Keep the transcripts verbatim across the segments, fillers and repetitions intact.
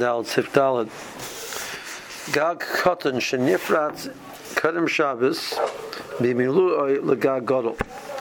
Dal Tzif Dalad. Gag Kotan Shenifrat Kadem Shabbos Bimilu Legag Gadol.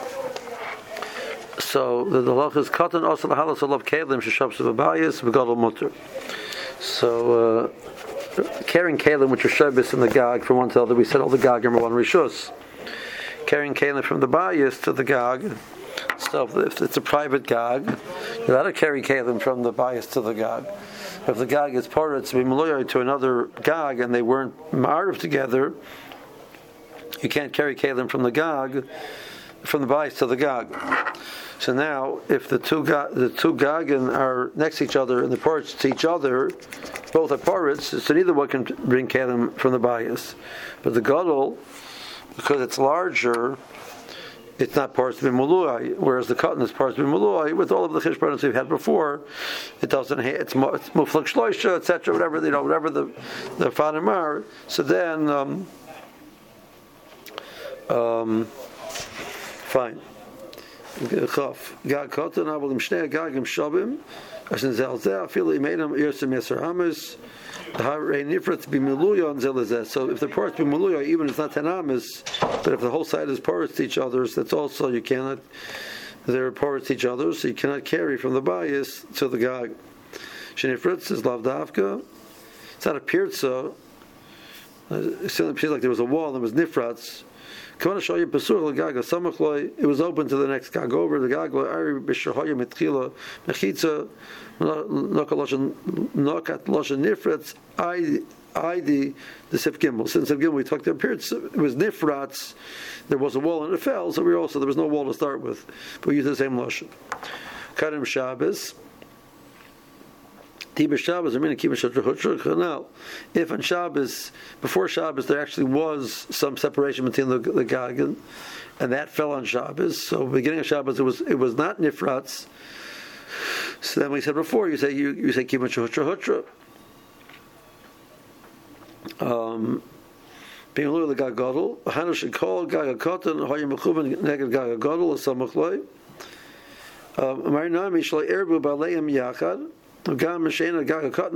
So the halach is Kotan also the halas olav kelim sheshabs v'bayis v'gadol mutter. So uh, carrying kelim which are shabbos in the gag from one to the other. We said all the gag number one rishus. Carrying kelim from the bayis to the gag. So if it's a private gag, you ought to carry kelim from the bayis to the gag. If the gag is parted to be meloyah to another gag and they weren't ma'ariv together, you can't carry kelim from the gag, from the bayis to the gag. So now, if the two ga- the two gagin are next to each other and the parts to each other, both are parts, so neither one can bring kelim from the bayis. But the gadol, because it's larger, it's not parts to be muluai, whereas the cotton is parts to be muluai. With all of the chishbonos we've had before, it doesn't. Ha- it's muflak shloisha, et cetera. Whatever you know, whatever the the fanim are. So then, um, um, fine. Chaf gag cotton. I will im shnei gagim shabim. As in zelzeh, I feel he made him yosem yeser hamas. So if the parts be muluya, even if it's not ten amas, but if the whole side is porous to each other, that's also you cannot. They're porous to each other, so you cannot carry from the bayis to the gag. Shenifritz is lavdavka. It's not a pirza. It seems like there was a wall. There was nifratz. I want to show you Pesur L'Gag Samachloi. It was open to the next gag over the gag. Ari b'shahoya mitchila mechitza nokat loshen nifratz. I I the the Sif Gimel. Since Sif Gimel we talked about periods. It was nifratz. There was a wall and it fell. So we also there was no wall to start with. But we used the same loshen. Karim Shabbos. Now, if on Shabbos, before Shabbos, there actually was some separation between the, the Gagin, and that fell on Shabbos. So, beginning of Shabbos, it was it was not nifratz. So then we said before, you say you you say kibbutz hutra hutra. Um, being a little the gagadol, Hanu should call gagakotan hoyim mechuben neged gagagadol asamachloi. Marinami shalei erbu baleim yachad. Um, if the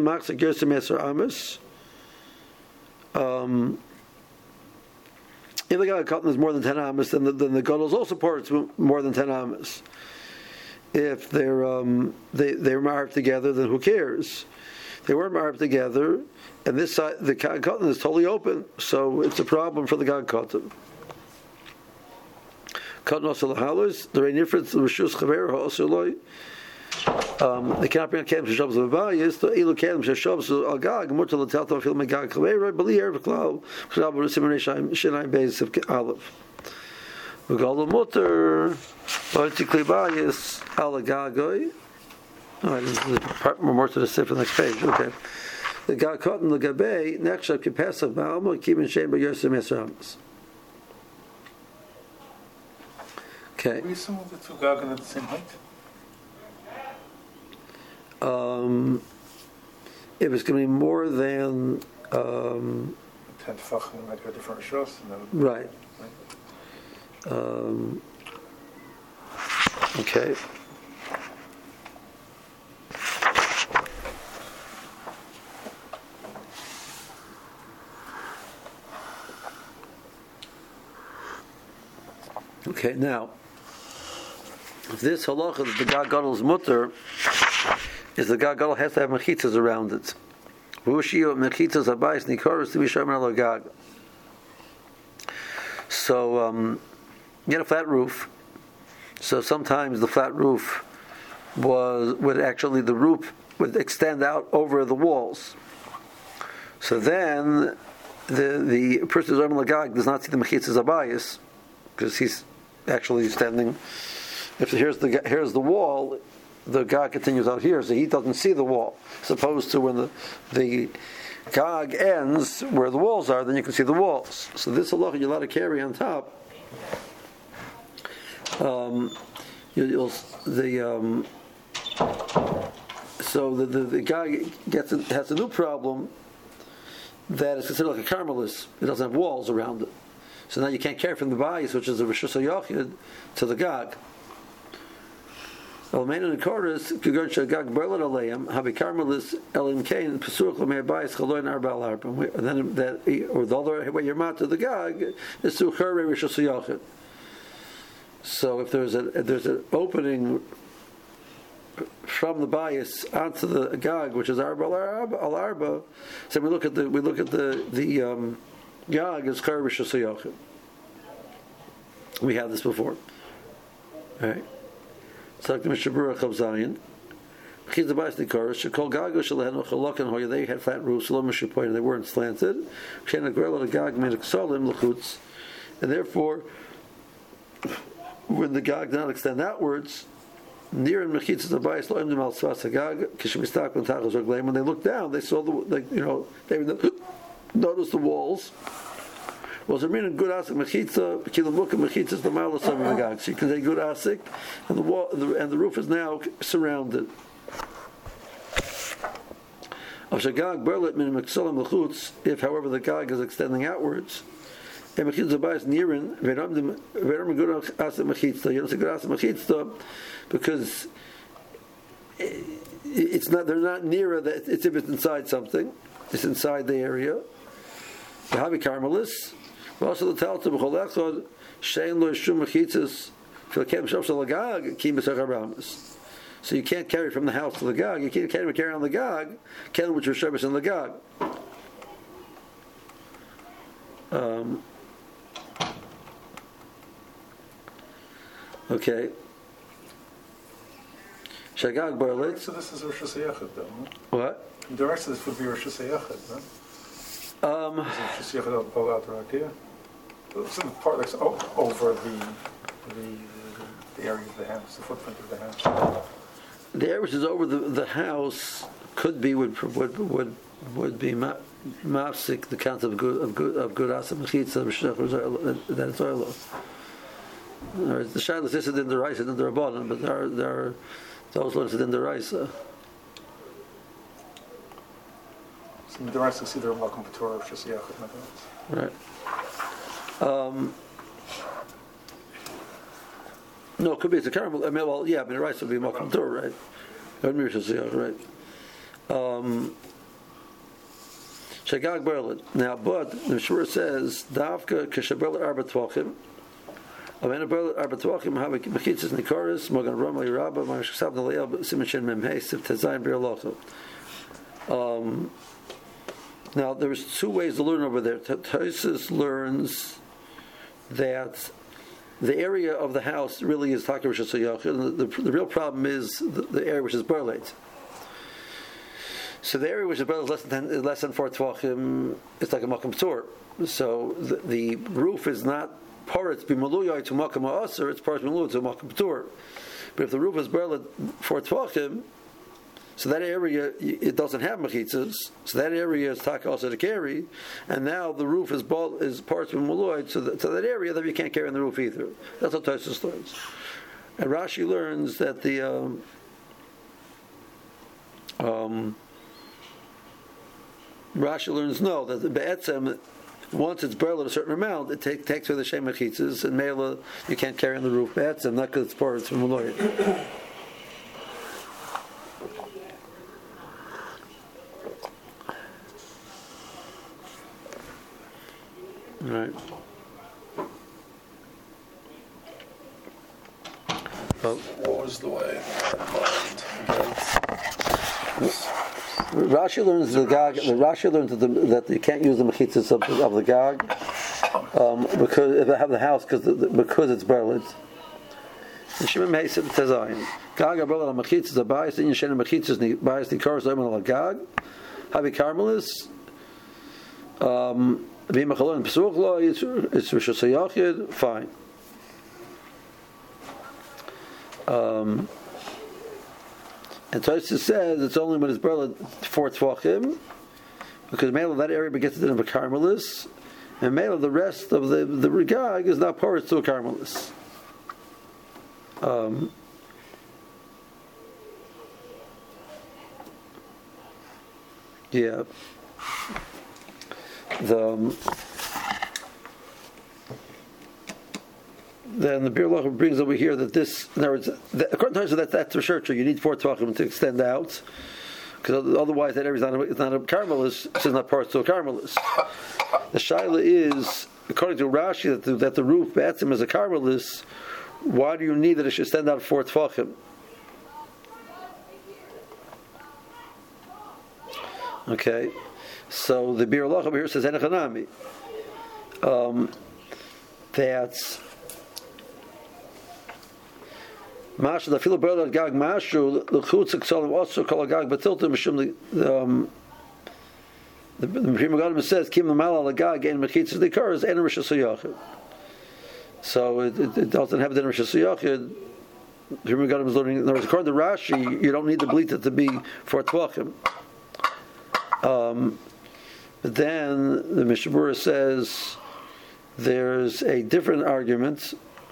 guy cotton is more than ten amas, then the, then the gadol is also parts more than ten amas. If they're um, they they're married together, then who cares? They weren't married together, and this side the cotton is totally open, so it's a problem for the guy cotton. Cotton also lahalos. There ain't difference. The rishus chaver ha'osuloi. Um, they cannot bring a kelim sheshavs of the bayis. The elu kelim sheshavs al gag mutar l'talta fil megag chaver b'li erev klal chalav b'risim shenayim beis of aleph. V'gal mutar v'tikli bayis al gagoi. All right, this is part more to the sif on the next page. Okay, the gag cotton the gabay nechshav kipasav ba'alma kibin shein b'yosem yisramas. Okay. We assume the two gagan at the same height. Um, if it's going to be more than um, ten tefachim, might be a different rishos. Right. right. Um, okay. Okay. Now, if this halacha that the gag gadol's mutter is the gag gadol has to have mechitzas around it. So um, you get a flat roof. So sometimes the flat roof was would actually the roof would extend out over the walls. So then the the person who's on the gag does not see the mechitzas abayis because he's actually standing. If here's the here's the wall, the gag continues out here, so he doesn't see the wall. As opposed to when the the gag ends where the walls are, then you can see the walls. So this halacha you're allowed to carry on top. Um, you, you'll the um, so the the, the gag gets has a new problem that is considered like a carmelis. It doesn't have walls around it. So now you can't carry from the bayis, which is the rishus hayachid, to the gag. Almein and Chorus, Kugan Shagag Berlin Aleim, Habi Carmelis, Elim Kain, Pesuk Lamei Bayis, Chaloin Arbal Arba. And then that, or the other way you're mat to the Gag, is Sucher Rishos Yachid. So if there's a there's an opening from the bias onto the Gag, which is Arba al Arba, so we look at the we look at the the um, Gag as Cher Rishos Yachid. We had this before, right? So like the Mishabura Chav Zayin, Chiz the Bais Nikoros, Shekol Gago Shalenu Chalokan Hoya. They had flat roofs, Shalom Mishapoy, and they weren't slanted. Shena Grela the Gag made Solim Lachutz, and therefore, when the Gag did not extend outwards, near in Mechitzas the Bais Loim Demal Svas Gag Kishimistak when Tachos Ragleim. When they looked down, they saw the like you know they noticed the walls. Was a meaning good asik mechitza, kilamukah mechitza is the mile of some of the gag. So you can say good asik, and the wall and the, and the roof is now surrounded. Of shagag berlet min meksolam lechutz. If, however, the gag is extending outwards, and mechitza bayis nearin veram veram good asik mechitza. You don't say good asik mechitza because it's not. They're not nearer. That it's if it's inside something. It's inside the area. The habi carmelis. Also the tell to b'chol echad shein lo yishum mechitzas filkem shov shel agag kim b'sach haramis. So you can't carry from the house to the gag. You can't carry, carry on the gag. Ken which are sherbis in the gag. Um, okay. Shagag barlet. So this is Rosh Hashanah, though. No? What? The rest of this would be Rosh Hashanah, no? Um, Rosh Hashanah all out right here. It's in the part that's over the, the the area of the house, the footprint of the house. The area which is over the, the house could be would would would would be ma- mafsik the concept of good of good of good asa mechitza that it's oil. The shadows is in the rice and in the rabbanon, but there are there are those ones in the rice. So the rest is either Malcolm Pator or Shasiach. Right. Um, no, it could be it's a caramel. I mean, well, yeah, I mean, the rice would be Malcolm Pator, right? Right. Um, Shagag Berlin. Now, but the Shura says, Davka Keshaberlet Arba Tvachim. Amena Berlet Arba Tvachim, Havik Mechitzis Nikoris, Mogan Rama Yerabba, Mashasab Naleel, Simachin Memhe, Siv Tezayin Bir Locha. Um, now, there's two ways to learn over there. Tosis learns that the area of the house really is Taka Rosh Hashanah. The, the, the real problem is the, the area which is Berleit. So the area which is Berleit is less than, is less than four Tvachim, it's like a Makam P'tur. So the, the roof is not Paretz B'maluyai to Makam Ha'asar, it's Paretz B'maluyai to Makam P'tur. But if the roof is Berleit four Tvachim, so that area, it doesn't have mechitzas, so that area is taka also to carry, and now the roof is ball, is parts of moloid, so that, so that area that you can't carry on the roof either. That's what Tosfos learns. And Rashi learns that the um, um, Rashi learns no, that the be'etzem, once it's buried a certain amount, it take, takes away the shem mechitzas, and mela you can't carry on the roof be'etzem, not because it's parts from moloid. Right. Well, what was the way? Rashi learns the gag. The Rashi learns that, the, that you can't use the mechitzas of, of the gag um, because if they have the house because the, the, because it's berlit. Shimon Meisiv Tezayin. Gag berlit on mechitzas the bias in Yishen mechitzas bias the cars omen on gag. Habi Carmelis. Um. It's Rosh Hashanah, fine. Um, and Tosfos says it's only when it's buried four tvachim, because male of that area begins to be a carmelis, and male of the rest of the the regag is not porous to a carmelis. Um, yeah. The um, then the Bir Locha brings over here that this, in other words, that, according to that, that's for sure true. You need four tvachim to extend out, because otherwise that area is not a, it's not a carmelist, it's not parts to a carmelist. The shaila is, according to Rashi, that the, that the roof Batsim is a carmelist. Why do you need that it should stand out four tvachim? Okay, so the Bir Locha over here says Enechanami. Um, that's Mashu the filo brother gag mashu the chutz ksalim also kol gag batiltum mishum the um the Prima Gadim says kim the malal gag and mechitz the cars and rish suyachid. So it, it, it doesn't have the rish suyachid. The Prima Gadim is learning. There was according to Rashi, you don't need the bleat to be for tvachim. Um, but then the Mishabura says there's a different argument.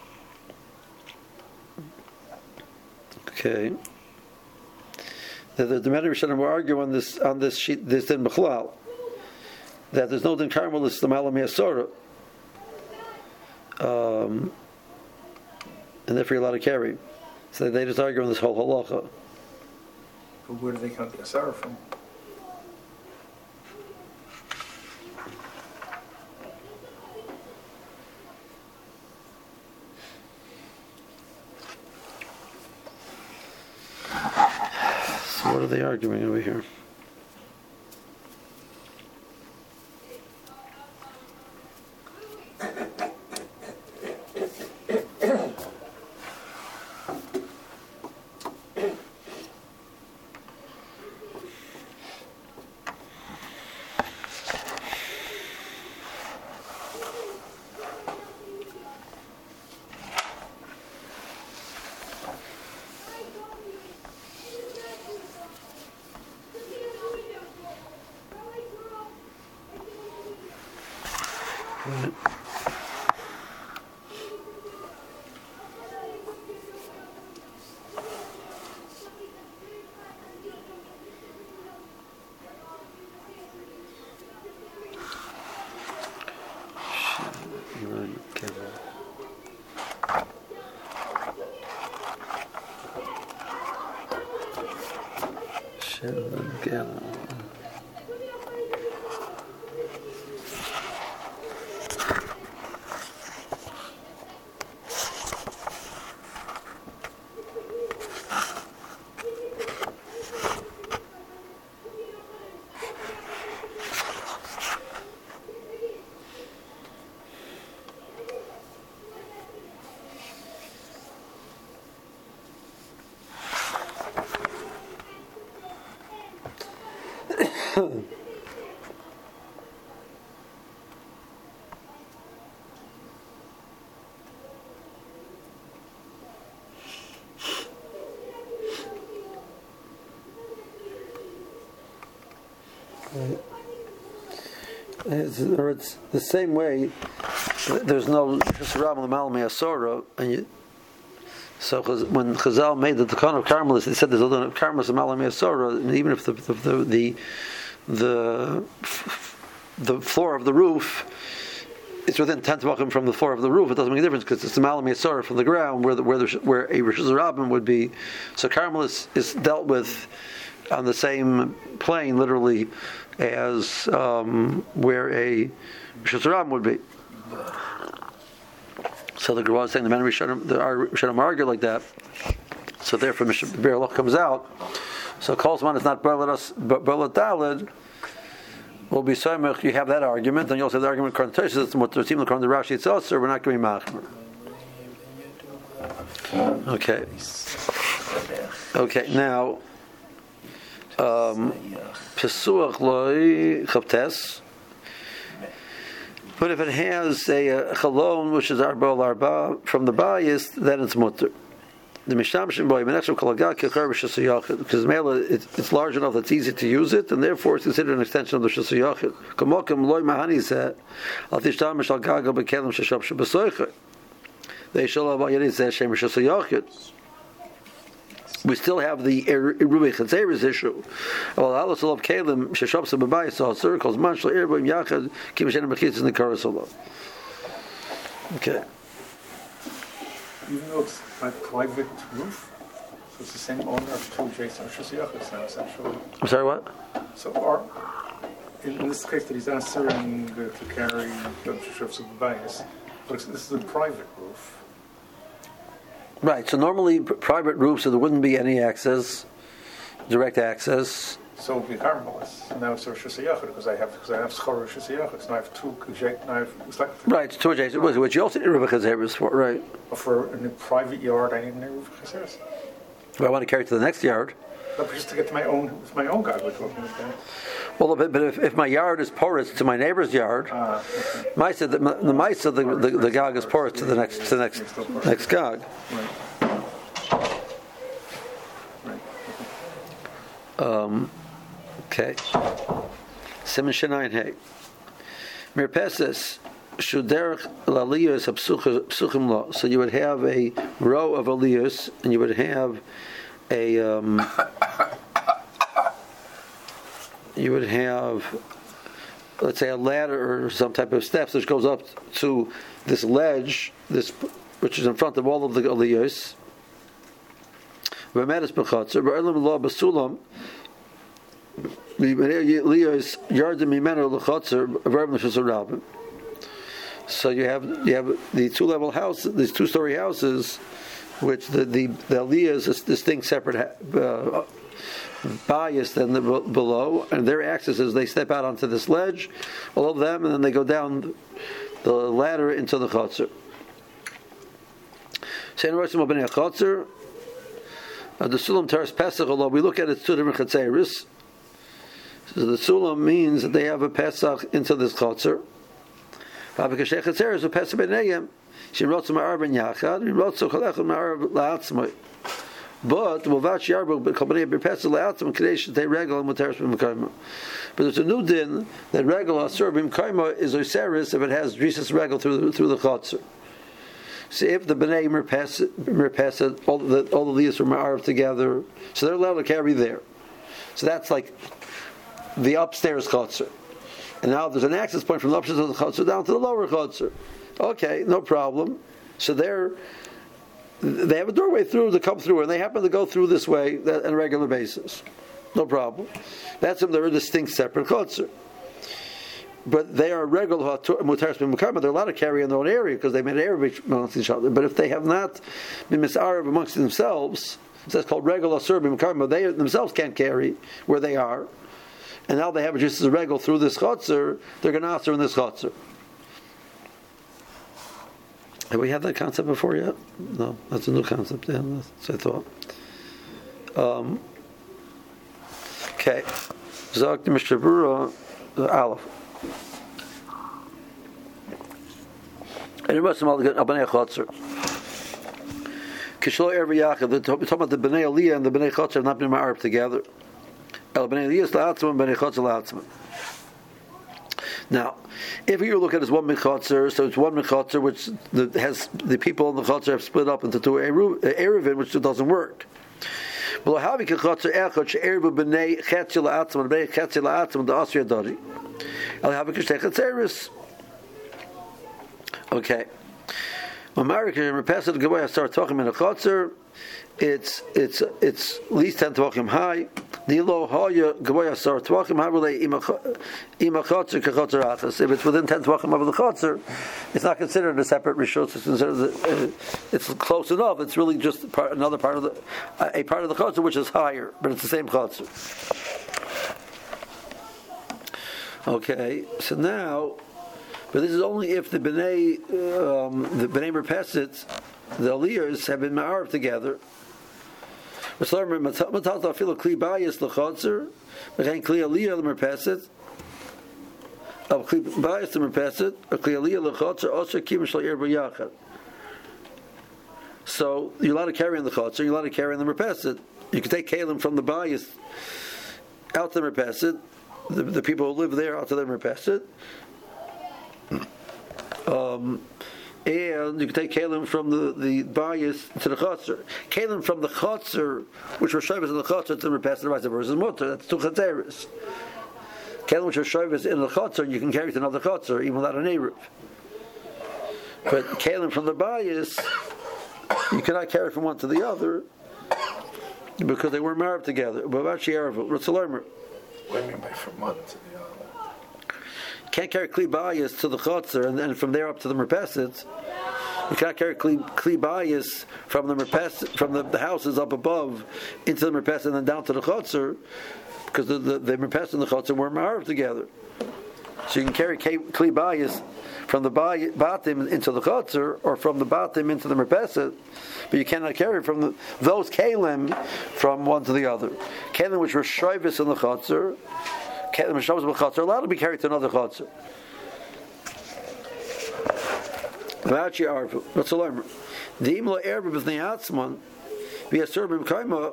Okay, the the, the Meder Rishonim will argue on this on this sheet this din Bechlal that there's no din carmelis the malam yasora, um, and therefore you're allowed to carry. So they just argue on this whole halacha. But where do they count the asara from? What are they arguing over here? It's, or it's the same way. There's no Ram Malmi Asora, and you, so when Chazal made the Tikkun of Carmelis, they said there's a Carmelis and Malmi Asora, and even if the the the the, the floor of the roof it's within ten tvachim from the floor of the roof, it doesn't make a difference because it's the Malami Yisora from the ground where the, where the, where a Rosh Hashanah would be. So Carmelis is dealt with on the same plane, literally, as um, where a Rosh Hashanah would be. So the Gemara is saying the men Rishonim, the Rishonim argue like that. So therefore, the Be'er Loch comes out. So Kolzman is not Berlat Daled. Will be Samech. You have that argument, and you also have the argument Koran Toshis. It's what the team of Koran the Rashi it's also. We're not going to be machmer. Okay. Okay. Now, Pesuach loy chaptes. But if it has a, a chalon which is arba arba from the bias, then it's mutter. The mishamshim boy menachshav kolagak kechar b'shasiyachid because mela it's large enough that it's easy to use it, and therefore it's considered an extension of the shasiyachid. Kamokim loy mahani said al tishtam mishal gaga bekelim shashab shabasoicha. They shall have yadi said shem shasiyachid. We still have the Rubi Chatzeres issue. Well, Allah Salav Kalim shashab shababai saw circles manshal irboim yachad kim shen mechitz in the karasolo. Okay. even though it's my private roof, so it's the same owner of two adjacent Shusiyachas now, essentially. I'm sorry, what? So, are, in, in this case, that he's answering uh, to carry the Shushavs of the bias, but it's, this is a private roof. Right, so normally p- private roofs, so there wouldn't be any access, direct access. So it'd be harmless. Now it's a Shusiyachas because I have because I have Schor Shusiyachas. Now I have two adjacent. Now I have, it's like Right, two adjacent, which which you also need Ruva Chazeris for, right? for in a private yard, I need a roof Chaseris. If I want to carry it to the next yard. But just to get to my own, it's my own guy we're talking about. Well, but, but if, if my yard is porous to my neighbor's yard, Ah, okay. Maisa, the, the Maisa, the, the, the gog is porous to the next to the next next gog. Right. Right. Um, okay. Siman Shenayin Hey. Mirpeses Shuderch Laliyas Psuchim Lo. So you would have a row of aliyas, and you would have a um, you would have, let's say, a ladder or some type of steps which goes up to this ledge, this which is in front of all of the aliyas. V'medes b'chatzer b'erlim lo b'sulam aliyas yardim mimenu l'chatzer v'erlim shesarabim. So you have you have the two level house, these two story houses, which the the, the aliyah is distinct, separate uh, bias than the below, and their access is they step out onto this ledge, all of them, and then they go down the ladder into the chotzer. Uh, the Sulam Teres Pesach, although we look at it two different chatzeris, so the Sulam means that they have a Pesach into this chotzer. But V'Vach Yarbu b'Kabbanei b'Pesach le'atzma Kadesh Tei Regel Muteres b'Mekayma. But there's a new din that Regel Asur b'Mekayma is Oseris if it has Jesus Regel through the, through the chotzer. See, if the Bnei Merpeset, all the all the leaders were Ma'arav together, so they're allowed to carry there. So that's like the upstairs chotzer. And now there's an access point from the upstairs of the chotzer down to the lower chotzer. Okay, no problem. So they're they have a doorway through to come through, and they happen to go through this way on a regular basis. No problem. That's if they're a distinct separate chotzer. But they are regular mutaris b'mekayma. They're allowed to carry in their own area because they made an area amongst each other. But if they have not been misarav amongst themselves, so that's called regular asur b'mekayma. They themselves can't carry where they are, and now they have just as a regular through this chotzer. They're going to answer in this chotzer. Have we had that concept before yet? No, that's a new concept. Yeah, that's what I thought. Um, okay, Zok the Mishnah Berurah, the Aleph. And it must have been a Bnei Chotzer. Kishlo Ervi Yaakov, they're talking about the Bnei Aliyah and the Bnei Chotzer have not been Ma'arab together. El Bnei Aliyah is La'atzman, Bnei Chotzer La'atzman. Now, if you look at it as one Mechotzer, so it's one Mechotzer which the, has the people in the Chotzer have split up into two Erevin, which doesn't work. Well, how we can Chotzer Echot she'erevu Bnei Chetzi La'atzman, Bnei Chetzi La'atzman, the Asri Adari. El Havik Shtei Chetzeris. Okay. When Marek and Repesed Gavoya start talking in a chotzer, it's it's it's at least ten tvachim high. Nilo Hoya Gavoya start talking. How will they ima chotzer kachotzer achas? If it's within ten tvachim of the chotzer, it's not considered a separate rishus. It's considered uh, it's close enough. It's really just part, another part of the uh, a part of the chotzer which is higher, but it's the same chotzer. Okay, so now. But this is only if the Bnei, um, the Bnei Merpeset, the Aliyahs, have been Ma'arab together. So you're allowed to carry in the Chotzer, you're allowed to carry in the Merpeset. You can take Kalim from the bias out to the Merpeset, the, the people who live there out to the Merpeset. Um, and you can take kalim from the, the bias to the chotzer. Kalim from the chotzer, which were shovers in the chotzer, to the repasser, vice versa, is mutter. That's two chatzeres. Kalim which are shovers in the chotzer, you can carry to another chotzer, even without an eruv. But kalim from the bias, you cannot carry from one to the other because they weren't married together. But about Shiyarva, Ratzalomer. What do you mean by from one to the other? Can't carry Kli Bayis to the Chotzer and then from there up to the Merpeset. You cannot carry Kli, Kli Bayis from the Merpeset, from the, the houses up above into the Merpeset and then down to the Chotzer because the, the, the Merpeset and the Chotzer weren't married together. So you can carry Kli Bayis from the Batim into the Chotzer or from the Batim into the Merpeset, but you cannot carry from the, those Kalim from one to the other. Kalim which were Shoivis in the Chotzer, Kalim which Shoivis in the Chotzer, are allowed to be carried to another Chotzer. Vachi Arvu, what's the learner? The Imla Erbe B'nei Atzman, via Serbim Kaima.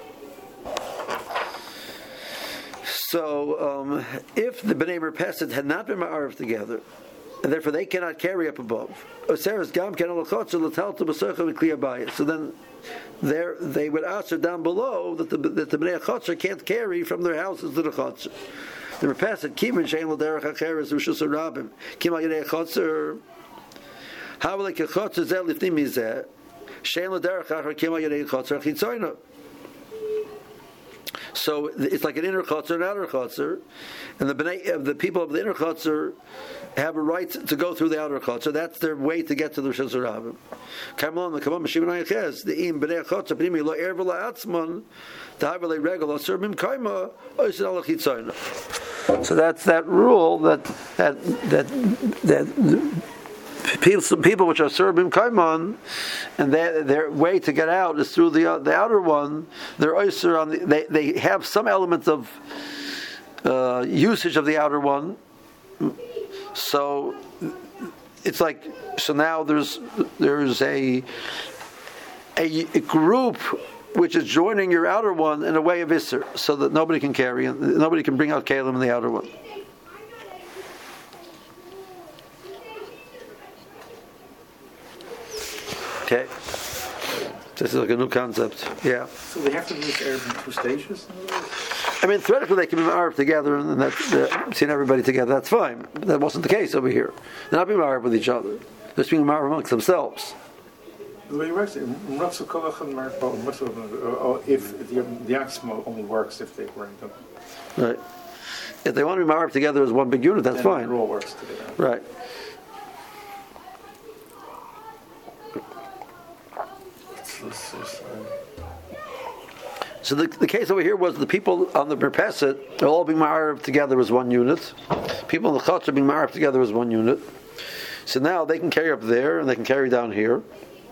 So, um, if the Bnei Merpeset had not been ma'arif together, and therefore they cannot carry up above, so then there they would answer down below that the, that the Bnei Chotzer can't carry from their houses to the Chotzer. The Merpeset, Kimin Shein L'derech Acheres Rishus Rabim, Kimal Yedei Chotzer, how will like a Chotzer Zeh Lifnim Mizeh, Shein L'derech Acher Kimal Yedei Chotzer Chitzoyna. So it's like an inner chotzer and outer chotzer, and the bnei, the people of the inner chotzer have a right to go through the outer chotzer. That's their way to get to the Rishus Rabim. Kamon the kamon mashim nayiches the im bnei chotzer pnimi lo erva la'atzman ta'avle regel aserbim kaima oisin al chitzayna. So that's that rule that that that that. People, people which are Serbim Kaimon, and their, their way to get out is through the uh, the outer one. They're oyster on the, they they have some element of uh, usage of the outer one. So it's like so now there's there's a a, a group which is joining your outer one in a way of Isser, so that nobody can carry and nobody can bring out Kalim in the outer one. Okay, this is like a new concept. Yeah. So they have to do this Arab in two stages? I mean, theoretically they can be Arab together and that's uh, seeing everybody together. That's fine. But that wasn't the case over here. They're not being Arab with each other. They're just being Arab amongst themselves. The way it works, if the the Atzma only works if they bring them. Right. If they want to be Arab together as one big unit, that's then fine. It all works together. Right. So the, the case over here was the people on the Merpeset are all being ma'arib together as one unit. People in the Chotzer are being ma'arib together as one unit. So now they can carry up there and they can carry down here.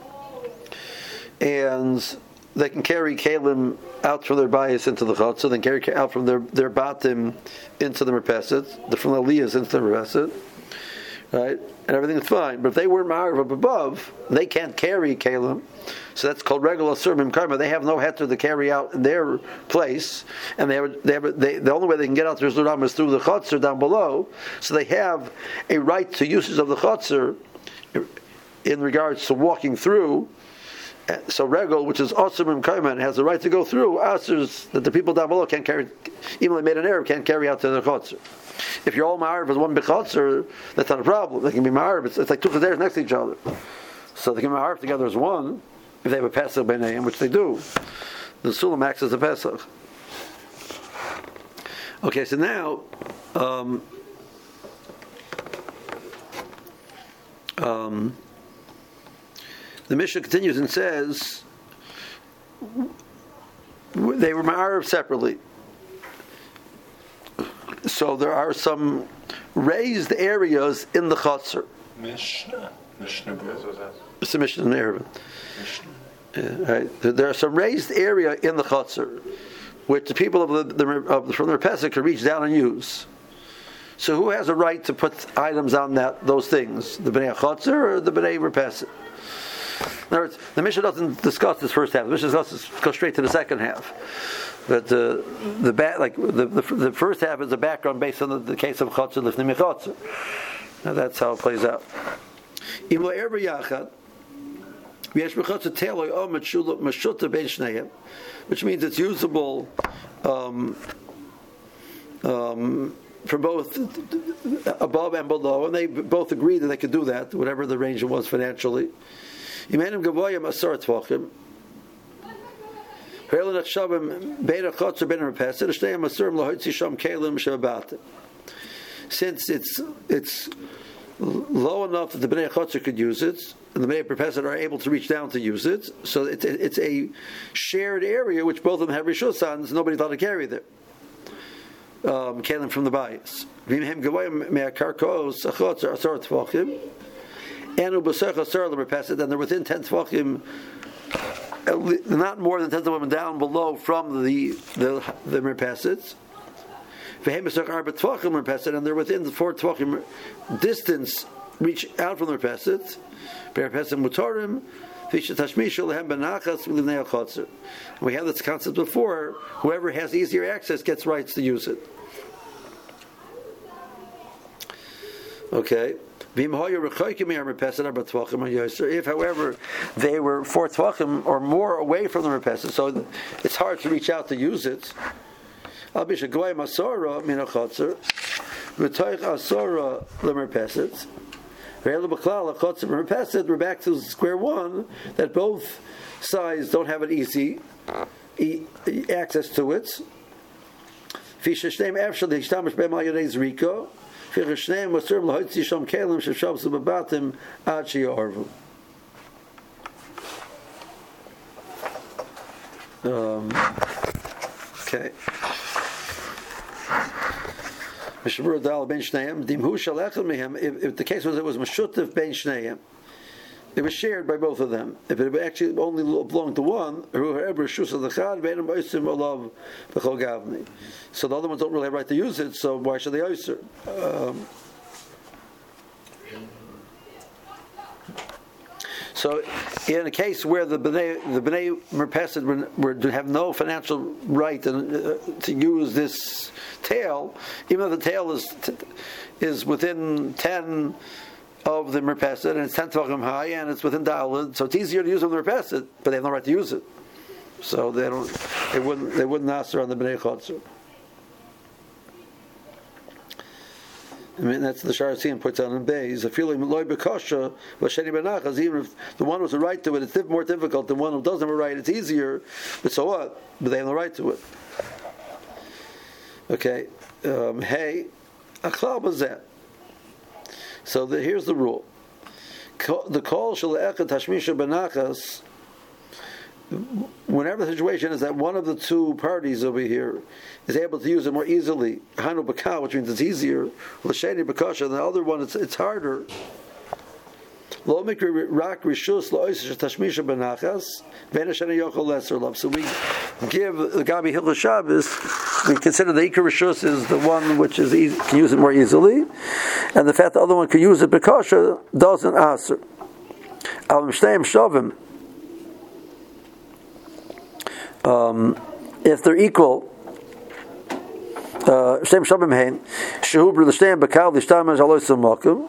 And they can carry Kalim out from their bias into the Chotzer, then carry out from their, their Batim into the Merpeset, from the Aliyahs into the Merpeset. Right? And everything is fine. But if they weren't ma'arib up above, they can't carry Kalim. So that's called regular Serbim Karma. They have no heter to carry out in their place, and they have, they have they, the only way they can get out to Rishus Rabim is through the Chotzer down below. So they have a right to uses of the Chotzer in regards to walking through. So Regel, which is Osir Karma, has the right to go through Asirs that the people down below can't carry, even if they made an Arab, can't carry out to the Chotzer. If you're all ma'arib as one bechotzer, that's not a problem. They can be ma'arib. It's, it's like two chazers next to each other, so they can be ma'arib together as one if they have a Pesach b'neiim, which they do. The Sulam acts as a Pesach. Okay, so now um, um, the Mishnah continues and says they were ma'arib separately. So there are some raised areas in the Chotzer. Mishnah. Mishnah. It's a Mishnah in Arabic. Yeah, right. There are some raised area in the Chotzer, which the people of the, the, of the from the Pesach can reach down and use. So who has a right to put items on that those things? The Bnei Chotzer or the Bnei Merpeset? In other words, the Mishnah doesn't discuss this first half. The Mishnah discusses, goes straight to the second half. But uh, the back, like the, the the first half is a background based on the, the case of Chotzer Lifnim Chotzer. Now that's how it plays out. Which means it's usable um, um, for both above and below, and they both agreed that they could do that, whatever the range was financially. Imenim gavoyim asar tvachim. Since it's it's low enough that the Bnei Chotzer could use it, and the Bnei Merpeset are able to reach down to use it, so it, it, it's a shared area which both of them have rishus on, so nobody's allowed to carry there. Um, Kalim from the bias. And they're within ten tvachim, not more than ten women down below from the the the merpesets. And they're within the four tvachim distance, reach out from the merpesets. We had this concept before. Whoever has easier access gets rights to use it. Okay. If, however, they were four tvachim or more away from the merpeset, so it's hard to reach out to use it. They're back to square one, that both sides don't have an easy e- access to it. Um, okay. If, if the case was it was Meshutef Ben Shneim, it was shared by both of them. If it actually only belonged to one, so the other ones don't really have right to use it, so why should they oiser? Um, so, in a case where the Bnei, the Bnei Merpeset were, were to have no financial right to, uh, to use this tail, even though the tail is t- is within ten of the Merpeset, and it's ten tvachim high, and it's within Daled, so it's easier to use on the Merpeset, but they have no right to use it. So they don't, they wouldn't, they wouldn't answer on the Bnei Chotzer. I mean, that's the Sharatzin puts on in Beis. A feeling loy bekosha v'sheni benachas. Even if the one with the right to it, it's more difficult than one who doesn't have a right. It's easier, but so what? But they have the right to it. Okay. Um, hey, aklal bazeh. So the, here's the rule: the kol shel echad tashmisha benachas. Whenever the situation is that one of the two parties over here is able to use it more easily, hanu b'kal, which means it's easier, l'sheni b'kasha, and the other one it's it's harder. Lo mikri rak rishus la'oisish tashmisha benachas v'enasheni yochol lesser love. So we give the Gabi Hilchos Shabbos. We consider the ikar rishus is the one which is easy, can use it more easily, and the fact the other one can use it b'kasha doesn't answer. Al mishneim shavim. Um, if they're equal, shem shabim hein, shehu b'l'shteim b'kal l'shtam alois makom.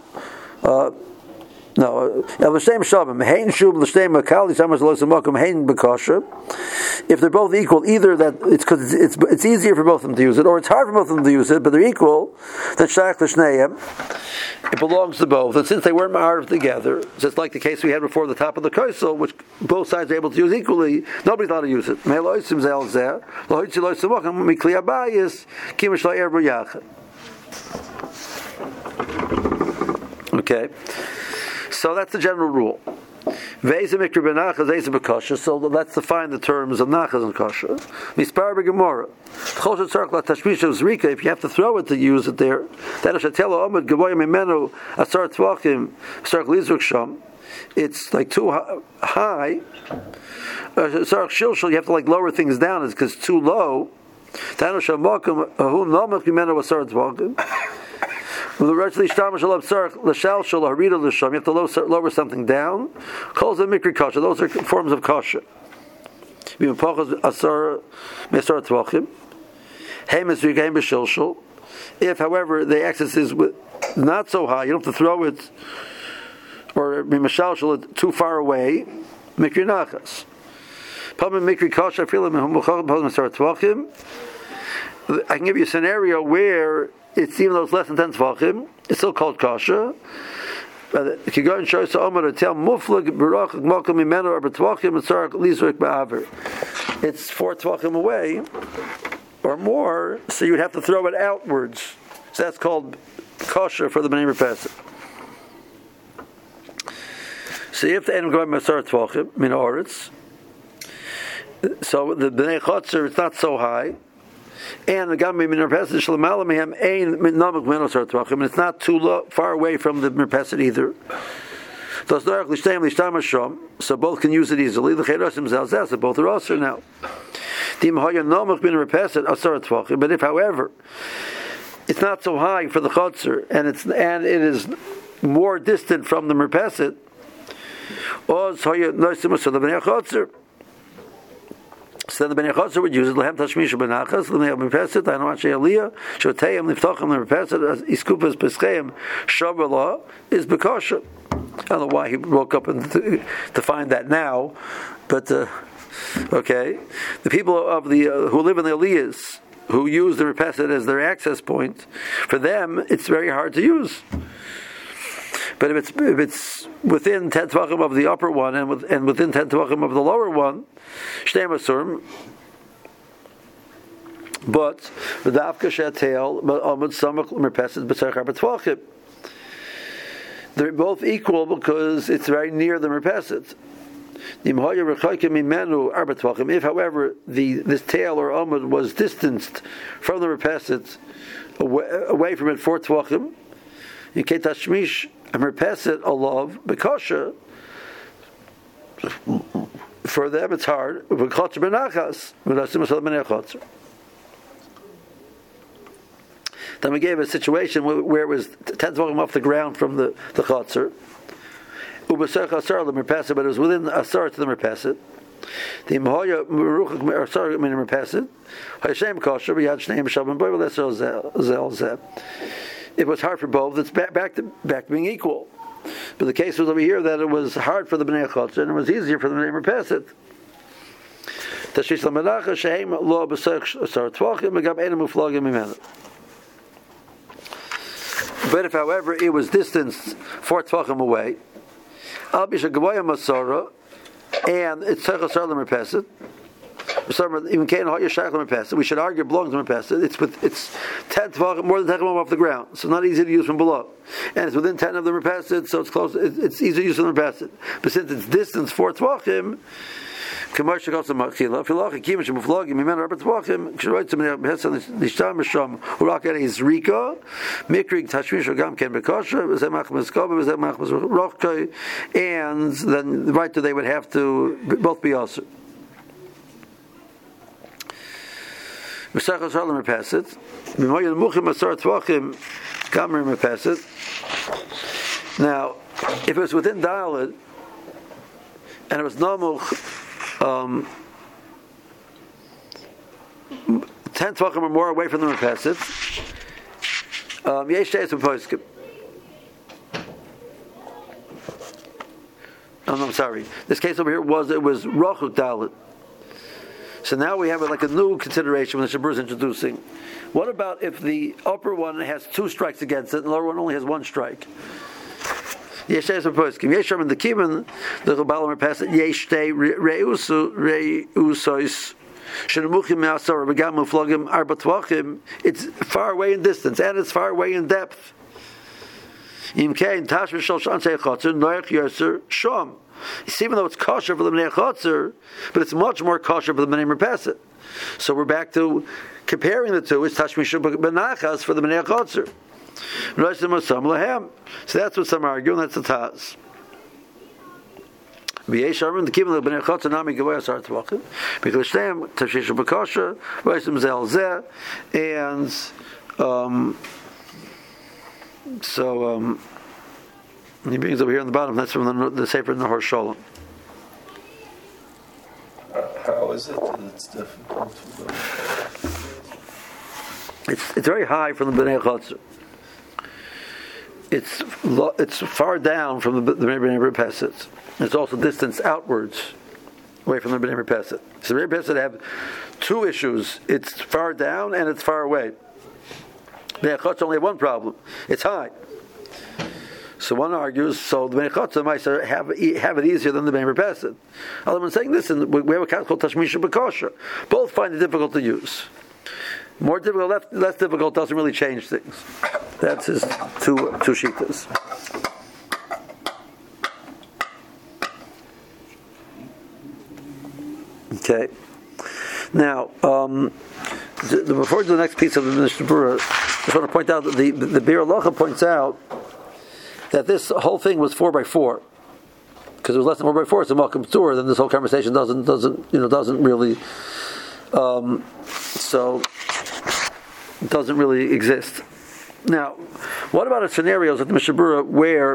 No, l'shteim shabim hein shehu b'l'shteim b'kal l'shtam alois makom hein b'kasha. If they're both equal, either that it's because it's, it's it's easier for both of them to use it, or it's hard for both of them to use it, but they're equal. Then shayach l'shneim. It belongs to both, and since they weren't ma'arv together, just like the case we had before the top of the kosel, which both sides are able to use equally, nobody's allowed to use it. Okay, so that's the general rule. So let's define the terms of nachas and kasha. Mispar b'gemara. If you have to throw it to use it there, it's like too high. You have to like lower things down because it's too low. You have to lower something down. Calls a mikri kasha. Those are forms of kasha. If, however, the excess is not so high, you don't have to throw it or it too far away. Mikri nachas. I can give you a scenario where it's even though it's less than ten tvachim, it's still called kasha. Kigon shows Omer to tell Muflag Barach Malcolm Imenu or Betwachim and Sarak Lizrik Ba'aver. It's four Tvachim away or more, so you'd have to throw it outwards. So that's called kosher for the Bnei Merpeset. So if the Enem Goy Masar Tvachim Min Oretz, so the Bnei Chotzer it's not so high. And the Gam Min Merpeset Shalomala Mehem Ein Namuk Menosar Tvachim, and it's not too low, far away from the Merpeset either. So both can use it easily. The Cherasim Zalzah, so both are also now. But if, however, it's not so high for the Chotzer, and it's and it is more distant from the Merpeset, so the Bnei Chotzer would use it. Lehem tashmish benachas, lehem merpeset. I don't actually aliyah. Shotayim liftachim merpeset. Iskupas pescheim shabbala is bekosher. I don't know why he woke up and to, to find that now, but uh, okay. The people of the uh, who live in the aliyahs, who use the merpeset as their access point, for them it's very hard to use. But if it's if it's within ten tvachim of the upper one and with, and within ten tvachim of the lower one, shnei masurim. But v'davka she'atel amud samach merpeset b'tzarich arba tvachim. They're both equal because it's very near the merpeset. If, however, the this tail or amud was distanced from the merpeset, away, away from it four tvachim, in ketashmish a merpeset alav bekosher, for them it's hard. Then we gave a situation where it was ten tvachim off the ground from the the chotzer, ubasach asar the merpeset, but it was within asar to the merpeset. The imhoya meruchak asar min merpeset, hayashem kosher b'yad shnei mishabim boy v'leser zel zeh. It was hard for both. It's back, back to back to being equal. But the case was over here that it was hard for the Bnei Chotzer and it was easier for the Bnei Merpeset. Tashish l'melacha shehem lo b'sech asar tvachim megam enem uflagim imenu. But if, however, it was distanced four tvachim away, al bisha gavoya masara, and it's tzech asar l'merpeset. Even we should argue it belongs to Merpeset. It's with it's ten tvachim, more than ten tvachim off the ground, so not easy to use from below. And it's within ten of the Merpeset, so it's close. It's easy to use from the Merpeset. But since it's distance four tvachim, commercial also machila. Filachi kimish muflagim imen arba tvachim. Ksheroit to Merpeset nishtam misham urak eri is rika mikrig tashmish agam ken bekosher v'zeh machmas kova v'zeh machmas rochkei, and then right to they would have to both be also. Now, if it was within Dalet and it was Namuch, um, ten tvachim or more away from the Merpeset, um, yesh teis v'poskim. Oh, no, I'm sorry. This case over here was it was Rochuk Dalet. So now we have like a new consideration when the Shabur is introducing. What about if the upper one has two strikes against it and the lower one only has one strike? Yeshes v'poskim. Yesham in the Kiman, the Chabal Merpeset, Yeshtei Reusu Reusois Shenemuchim Me'asar V'gam Muflagim Arba Tvachim. It's far away in distance and it's far away in depth. Imkein Tash V'shal Shansei Chotzer Noach Yerser Shom. Even though it's kosher for the Bnei Chotzer, but it's much more kosher for the Bnei Merpeset. So we're back to comparing the two. It's tashmish benachas for the Bnei Chotzer. So that's what some argue, and that's the Taz. V'yesharim the kibbutz Bnei Chotzer nami gavoy asar tvachim because shneim tashmish bekosher v'yisem zel zeh, and um, so. Um, He brings over here on the bottom. That's from the, the Sefer Nahor Sholem. How is it that it's difficult? It's it's very high from the Bnei Chotzer. It's it's far down from the Bnei Merpeset. It's also distance outwards, away from the Bnei Merpeset. So the Bnei Merpeset have two issues. It's far down and it's far away. Bnei Chotzer only have one problem. It's high. So one argues, so the Bnei Chotzer might have have it easier than the Bnei Merpeset. Other one's saying this, and we have a concept called Tashmisha B'Kosher. Both find it difficult to use. More difficult, less, less difficult doesn't really change things. That's his two two shittas. Okay. Now, um, the, the, before we do the next piece of the Mishnah Berurah, I just want to point out that the the, the Be'er Halacha points out that this whole thing was four by four, because it was less than four by four. It's a Malkum Torah. Then this whole conversation doesn't doesn't you know doesn't really um, so doesn't really exist. Now, what about the scenarios at the Mishnah Berurah where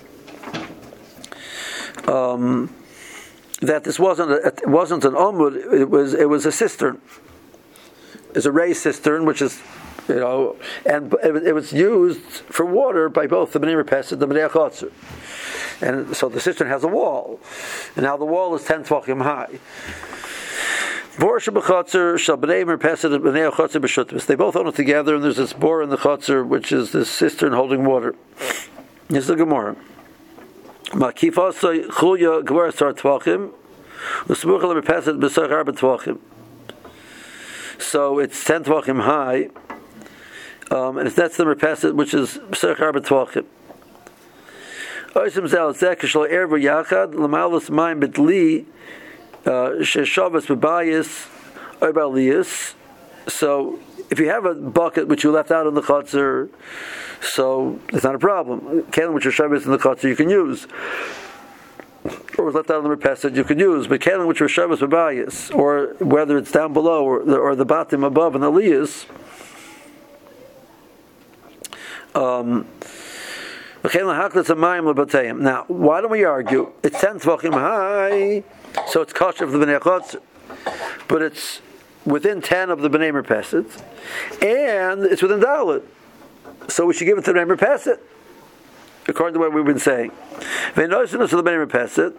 um, that this wasn't a, it wasn't an omud, it was it was a cistern. It's a raised cistern, which is, you know, and it, it was used for water by both the Bnei Merpeset and the Bnei Chotzer. And so the cistern has a wall, and now the wall is ten tvachim high. They both own it together, and there's this bore in the chotzer, which is this cistern holding water. This is the Gemara. So it's ten tvachim high, um, and it's that's the merpeset, which is b'sarach arba tvachim. Oisim zel zeh kishlo erva yachad l'malus mayim betli sheshavas b'bayis or b'aliyas. So if you have a bucket which you left out in the chotzer, so it's not a problem. Kelim which are shavas in the chotzer you can use, or was left out in the merpeset you can use. But kelim which are shavas b'bayis, or whether it's down below or the, or the bottom above in the liyas. Um, now, why don't we argue? It's ten tvachim high, so it's kosher for the Bnei Chotzer, but it's within ten of the Bnei Merpeset, and it's within Dalet, so we should give it to the Bnei Merpeset, according to what we've been saying. V'nosinus of the Bnei Merpeset,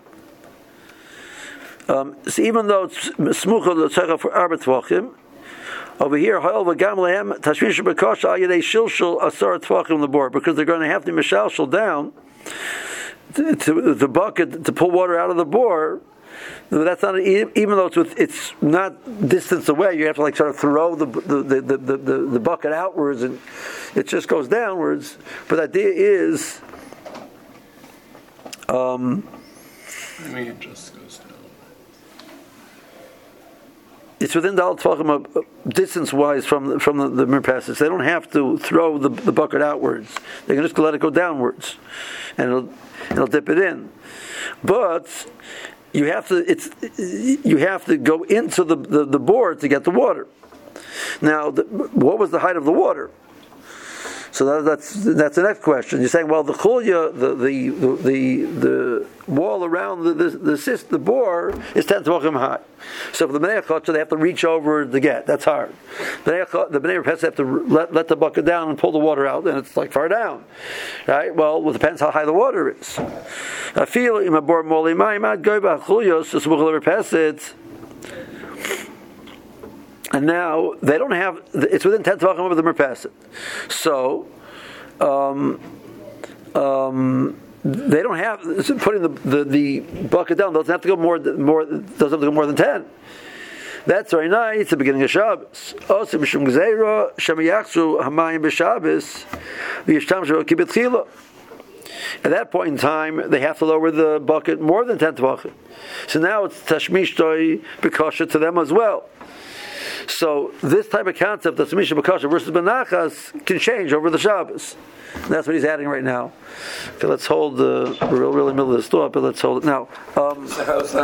um, so even though it's smucha l'tzeicha for arba tvachim, over here, however, gam lehem tashmish b'kosha al yedei shilshul asar tvachim lebor, because they're going to have to mishalshul down to, to the bucket to pull water out of the bore. That's not even though it's with, it's not distance away. You have to like sort of throw the the, the, the, the, the bucket outwards, and it just goes downwards. But the idea is, um, I mean, it just goes down. It's within the Al-Tvachim distance-wise from from the, the Merpeset. They don't have to throw the, the bucket outwards. They can just let it go downwards, and it'll it'll dip it in. But you have to it's you have to go into the, the, the bore to get the water. Now, the, what was the height of the water? So that, that's that's the next question. You're saying, well, the chulya, the the the the, the wall around the the the, cyst, the bore is ten tvachim high. So for the Bnei Chotzer, they have to reach over to get. That's hard. The Bnei Merpeset have to let let the bucket down and pull the water out, and it's like far down, right? Well, it depends how high the water is. I feel in my bore moli ma'imad go ba chulyos smuchal Merpeset. And now they don't have. It's within ten tvachim of the Merpeset, so um, um, they don't have putting the, the, the bucket down. Doesn't have to go more more. Doesn't have to go more than ten. That's very nice. It's the beginning of Shabbos. Also, mishum gzeira shemiyachzu hamayim b'Shabbos v'yishtamshu kibetchila. At that point in time, they have to lower the bucket more than ten tvachim. So now it's tashmishtoi b'kosher to them as well. So this type of concept of Tashmisha B'Kosher versus Benachas can change over the Shabbos. And that's what he's adding right now. Okay, let's hold the, we're really in the middle of this thought, but let's hold it now. Um, So how's that?